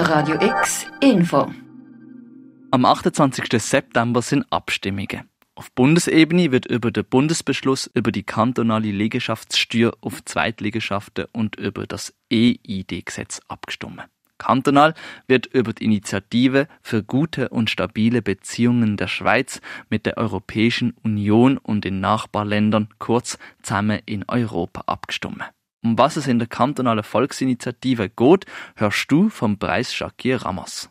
Radio X Info. Am 28. September sind Abstimmungen. Auf Bundesebene wird über den Bundesbeschluss über die kantonale Liegenschaftssteuer auf Zweitliegschaften und über das E-ID-Gesetz abgestimmt. Kantonal wird über die Initiative für gute und stabile Beziehungen der Schweiz mit der Europäischen Union und den Nachbarländern, kurz zusammen in Europa, abgestimmt. Um was es in der kantonalen Volksinitiative geht, hörst du vom Preis Jacquier Ramos.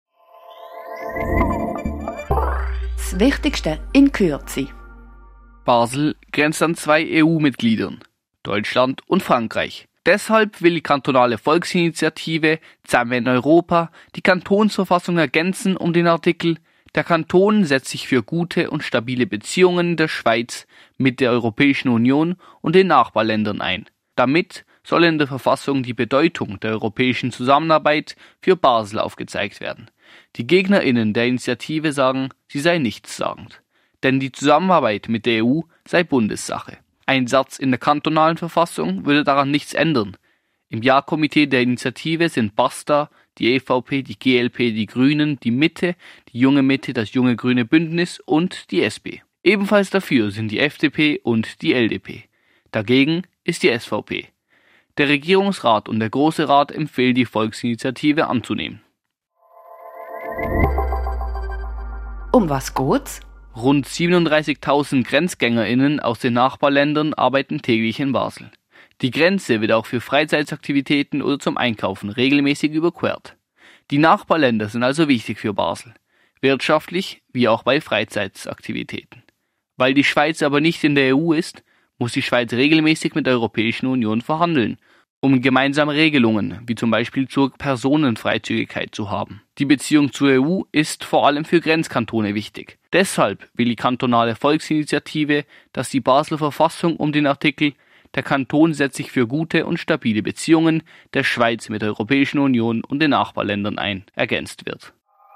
Das Wichtigste in Kürze. Basel grenzt an 2 EU-Mitgliedern, Deutschland und Frankreich. Deshalb will die kantonale Volksinitiative Zusammen in Europa die Kantonsverfassung ergänzen um den Artikel Der Kanton setzt sich für gute und stabile Beziehungen der Schweiz mit der Europäischen Union und den Nachbarländern ein. Damit soll in der Verfassung die Bedeutung der europäischen Zusammenarbeit für Basel aufgezeigt werden. Die GegnerInnen der Initiative sagen, sie sei nichtssagend. Denn die Zusammenarbeit mit der EU sei Bundessache. Ein Satz in der kantonalen Verfassung würde daran nichts ändern. Im Ja-Komitee der Initiative sind Basta, die EVP, die GLP, die Grünen, die Mitte, die Junge Mitte, das Junge Grüne Bündnis und die SP. Ebenfalls dafür sind die FDP und die LDP. Dagegen ist die SVP. Der Regierungsrat und der Große Rat empfehlen, die Volksinitiative anzunehmen. Um was geht's? Rund 37.000 GrenzgängerInnen aus den Nachbarländern arbeiten täglich in Basel. Die Grenze wird auch für Freizeitaktivitäten oder zum Einkaufen regelmäßig überquert. Die Nachbarländer sind also wichtig für Basel, wirtschaftlich wie auch bei Freizeitaktivitäten. Weil die Schweiz aber nicht in der EU ist, muss die Schweiz regelmäßig mit der Europäischen Union verhandeln, um gemeinsame Regelungen, wie zum Beispiel zur Personenfreizügigkeit zu haben. Die Beziehung zur EU ist vor allem für Grenzkantone wichtig. Deshalb will die kantonale Volksinitiative, dass die Basler Verfassung um den Artikel Der Kanton setzt sich für gute und stabile Beziehungen der Schweiz mit der Europäischen Union und den Nachbarländern ein, ergänzt wird.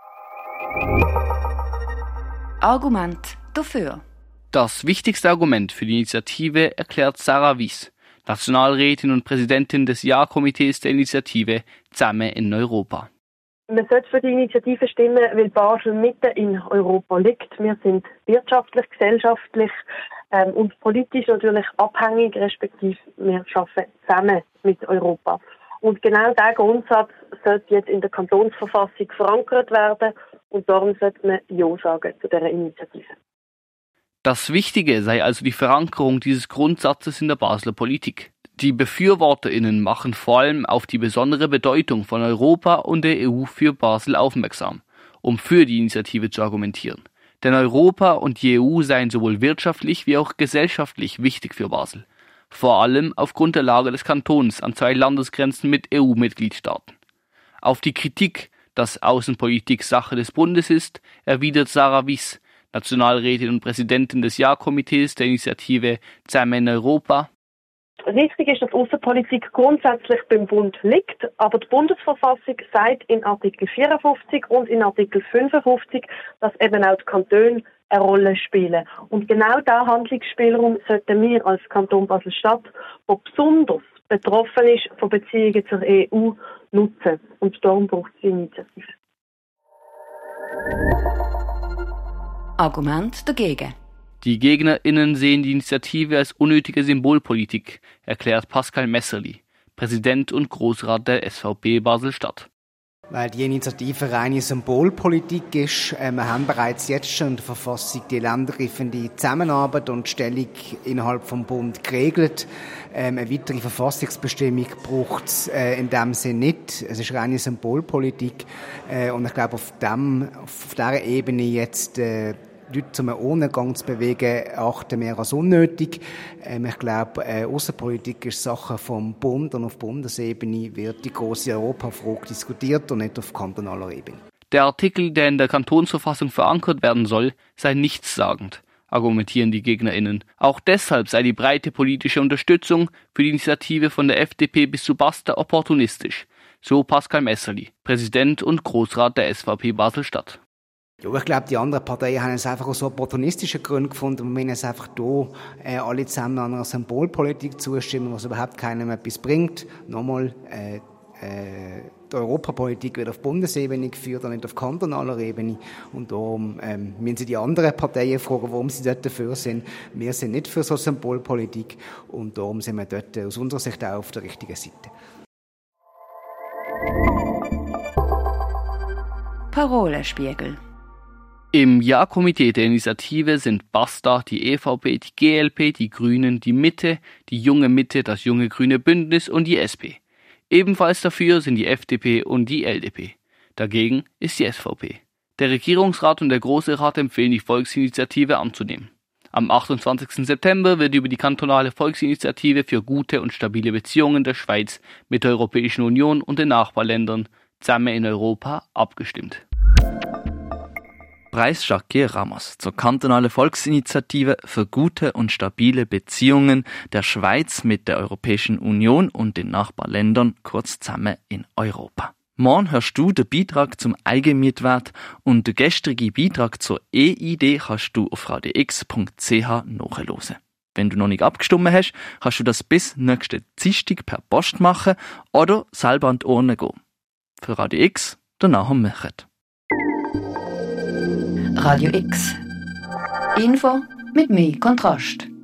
Argument dafür. Das wichtigste Argument für die Initiative erklärt Sarah Wyss, Nationalrätin und Präsidentin des Ja-Komitees der Initiative Zusammen in Europa. Man sollte für die Initiative stimmen, weil Basel mitten in Europa liegt. Wir sind wirtschaftlich, gesellschaftlich und politisch natürlich abhängig, respektive wir arbeiten zusammen mit Europa. Und genau dieser Grundsatz sollte jetzt in der Kantonsverfassung verankert werden und darum sollte man Ja sagen zu dieser Initiative. Das Wichtige sei also die Verankerung dieses Grundsatzes in der Basler Politik. Die BefürworterInnen machen vor allem auf die besondere Bedeutung von Europa und der EU für Basel aufmerksam, um für die Initiative zu argumentieren. Denn Europa und die EU seien sowohl wirtschaftlich wie auch gesellschaftlich wichtig für Basel. Vor allem aufgrund der Lage des Kantons an 2 Landesgrenzen mit EU-Mitgliedstaaten. Auf die Kritik, dass Außenpolitik Sache des Bundes ist, erwidert Sarah Wyss, Nationalrätin und Präsidentin des Ja-Komitees der Initiative Zusammen in Europa. Richtig ist, dass Außenpolitik grundsätzlich beim Bund liegt, aber die Bundesverfassung sagt in Artikel 54 und in Artikel 55, dass eben auch die Kantone eine Rolle spielen. Und genau diesen Handlungsspielraum sollten wir als Kanton Basel-Stadt, der besonders betroffen ist von Beziehungen zur EU, nutzen. Und darum braucht es die Initiative. Argument dagegen. Die GegnerInnen sehen die Initiative als unnötige Symbolpolitik, erklärt Pascal Messerli, Präsident und Großrat der SVP Basel-Stadt. Weil die Initiative reine Symbolpolitik ist. Wir haben bereits jetzt schon in der Verfassung die länderübergreifende Zusammenarbeit und Stellung innerhalb vom Bund geregelt. Eine weitere Verfassungsbestimmung braucht es in dem Sinne nicht. Es ist reine Symbolpolitik. Und ich glaube, auf dieser Ebene jetzt Leute zum Ohrengang zu bewegen, achten wir als unnötig. Ich glaube, Außenpolitik ist Sache vom Bund und auf Bundesebene wird die grosse Europafrage diskutiert und nicht auf kantonaler Ebene. Der Artikel, der in der Kantonsverfassung verankert werden soll, sei nichtssagend, argumentieren die GegnerInnen. Auch deshalb sei die breite politische Unterstützung für die Initiative von der FDP bis zu Basta opportunistisch, so Pascal Messerli, Präsident und Großrat der SVP Basel-Stadt. Ja, ich glaube, die anderen Parteien haben es einfach aus opportunistischen Gründen gefunden und meinen es einfach hier alle zusammen an einer Symbolpolitik zustimmen, was überhaupt keinem etwas bringt. Nochmal, die Europapolitik wird auf Bundesebene geführt und nicht auf kantonaler Ebene. Und darum müssen Sie die anderen Parteien fragen, warum sie dort dafür sind. Wir sind nicht für so Symbolpolitik und darum sind wir dort aus unserer Sicht auch auf der richtigen Seite. Parolenspiegel. Im Ja-Komitee der Initiative sind Basta, die EVP, die GLP, die Grünen, die Mitte, die Junge Mitte, das Junge Grüne Bündnis und die SP. Ebenfalls dafür sind die FDP und die LDP. Dagegen ist die SVP. Der Regierungsrat und der Große Rat empfehlen, die Volksinitiative anzunehmen. Am 28. September wird über die kantonale Volksinitiative für gute und stabile Beziehungen der Schweiz mit der Europäischen Union und den Nachbarländern zusammen in Europa abgestimmt. Preis Jacques Ramos zur kantonalen Volksinitiative für gute und stabile Beziehungen der Schweiz mit der Europäischen Union und den Nachbarländern, kurz zusammen in Europa. Morgen hörst du den Beitrag zum Eigenmietwert und den gestrigen Beitrag zur EID kannst du auf radiox.ch nachhören. Wenn du noch nicht abgestimmt hast, kannst du das bis nächsten Dienstag per Post machen oder selber an die Urne gehen. Für Radio X, danach am Mechert. Radio X. Info mit mehr Kontrast.